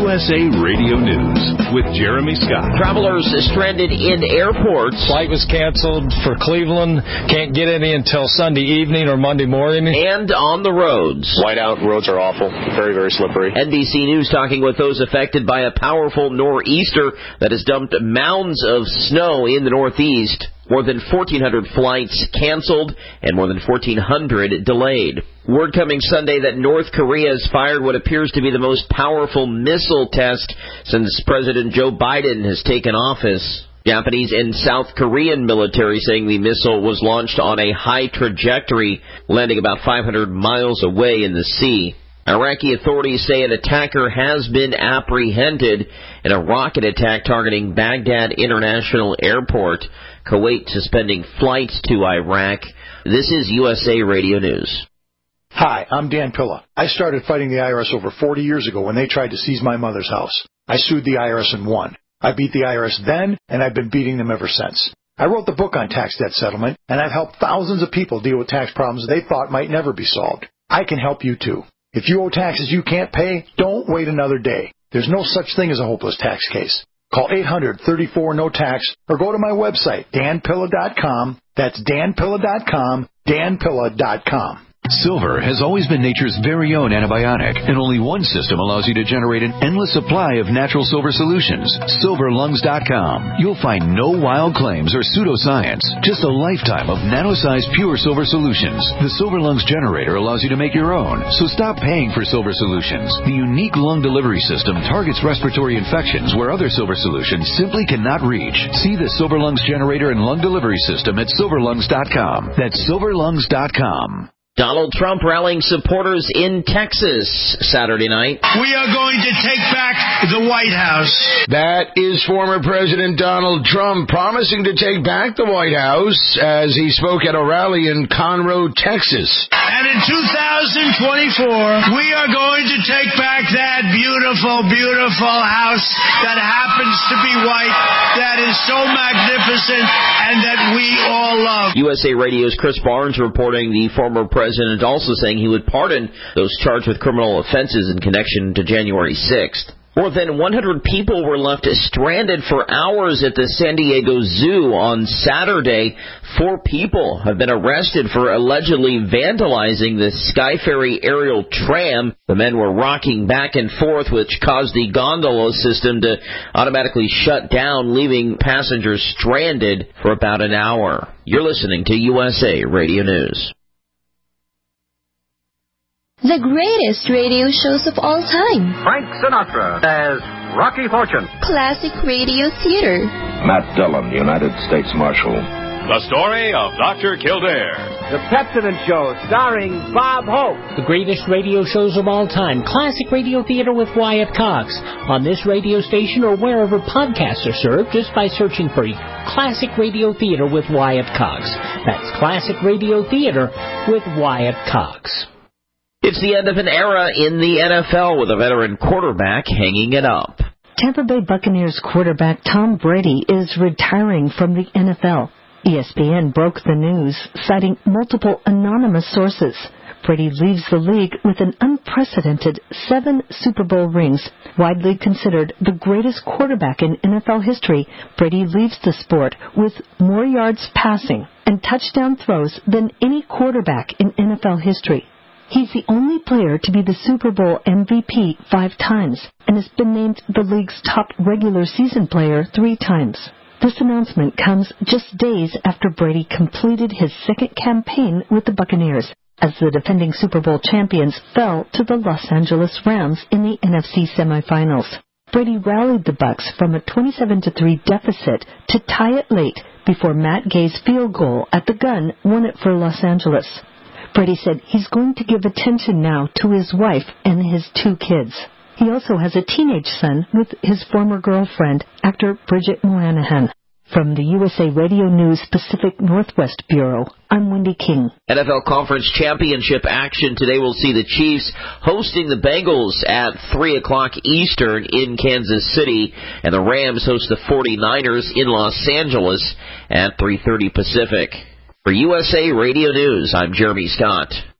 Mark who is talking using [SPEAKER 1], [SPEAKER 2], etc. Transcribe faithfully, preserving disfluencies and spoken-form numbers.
[SPEAKER 1] S A Radio News with Jeremy Scott.
[SPEAKER 2] Travelers stranded in airports.
[SPEAKER 3] Flight was canceled for Cleveland. Can't get any until Sunday evening or Monday morning.
[SPEAKER 2] And on the roads.
[SPEAKER 4] Whiteout roads are awful. Very, very slippery.
[SPEAKER 2] N B C News talking with those affected by a powerful nor'easter that has dumped mounds of snow in the Northeast. More than fourteen hundred flights canceled and more than fourteen hundred delayed. Word coming Sunday that North Korea has fired what appears to be the most powerful missile test since President Joe Biden has taken office. Japanese and South Korean military saying the missile was launched on a high trajectory, landing about five hundred miles away in the sea. Iraqi authorities say an attacker has been apprehended in a rocket attack targeting Baghdad International Airport. Kuwait suspending flights to Iraq. This is U S A Radio News.
[SPEAKER 5] Hi, I'm Dan Pilla. I started fighting the I R S over forty years ago when they tried to seize my mother's house. I sued the I R S and won. I beat the I R S then, and I've been beating them ever since. I wrote the book on tax debt settlement, and I've helped thousands of people deal with tax problems they thought might never be solved. I can help you, too. If you owe taxes you can't pay, don't wait another day. There's no such thing as a hopeless tax case. Call eight hundred, thirty-four, no tax or go to my website, dan pilla dot com. That's dan pilla dot com, dan pilla dot com.
[SPEAKER 6] Silver has always been nature's very own antibiotic, and only one system allows you to generate an endless supply of natural silver solutions. silver lungs dot com. You'll find no wild claims or pseudoscience, just a lifetime of nano-sized pure silver solutions. The Silver Lungs generator allows you to make your own, so stop paying for silver solutions. The unique lung delivery system targets respiratory infections where other silver solutions simply cannot reach. See the Silver Lungs generator and lung delivery system at silver lungs dot com. That's silver lungs dot com.
[SPEAKER 2] Donald Trump rallying supporters in Texas Saturday night.
[SPEAKER 7] We are going to take back the White House.
[SPEAKER 8] That is former President Donald Trump promising to take back the White House as he spoke at a rally in Conroe, Texas.
[SPEAKER 7] And in two thousand twenty-four, we are going to take back that beautiful, beautiful house that happens to be white, that is so magnificent, and that we all love.
[SPEAKER 2] U S A Radio's Chris Barnes reporting the former president also saying he would pardon those charged with criminal offenses in connection to January sixth. More than one hundred people were left stranded for hours at the San Diego Zoo on Saturday. Four people have been arrested for allegedly vandalizing the Skyferry aerial tram. The men were rocking back and forth, which caused the gondola system to automatically shut down, leaving passengers stranded for about an hour. You're listening to U S A Radio News.
[SPEAKER 9] The greatest radio shows of all time.
[SPEAKER 10] Frank Sinatra as Rocky Fortune.
[SPEAKER 9] Classic radio theater.
[SPEAKER 11] Matt Dillon, United States Marshal.
[SPEAKER 1] The story of Doctor Kildare.
[SPEAKER 10] The Pepsodent Show, starring Bob Hope.
[SPEAKER 12] The greatest radio shows of all time. Classic radio theater with Wyatt Cox. On this radio station or wherever podcasts are served, just by searching for Classic Radio Theater with Wyatt Cox. That's Classic Radio Theater with Wyatt Cox.
[SPEAKER 2] It's the end of an era in the N F L with a veteran quarterback hanging it up.
[SPEAKER 13] Tampa Bay Buccaneers quarterback Tom Brady is retiring from the N F L. E S P N broke the news, citing multiple anonymous sources. Brady leaves the league with an unprecedented seven Super Bowl rings. Widely considered the greatest quarterback in N F L history, Brady leaves the sport with more yards passing and touchdown throws than any quarterback in N F L history. He's the only player to be the Super Bowl M V P five times and has been named the league's top regular season player three times. This announcement comes just days after Brady completed his second campaign with the Buccaneers, as the defending Super Bowl champions fell to the Los Angeles Rams in the N F C semifinals. Brady rallied the Bucs from a twenty-seven to three deficit to tie it late before Matt Gay's field goal at the gun won it for Los Angeles. Brady said he's going to give attention now to his wife and his two kids. He also has a teenage son with his former girlfriend, actor Bridget Moynihan. From the U S A Radio News Pacific Northwest Bureau, I'm Wendy King.
[SPEAKER 2] N F L Conference Championship action today will see the Chiefs hosting the Bengals at three o'clock Eastern in Kansas City, and the Rams host the forty-niners in Los Angeles at three thirty Pacific. For U S A Radio News, I'm Jeremy Scott.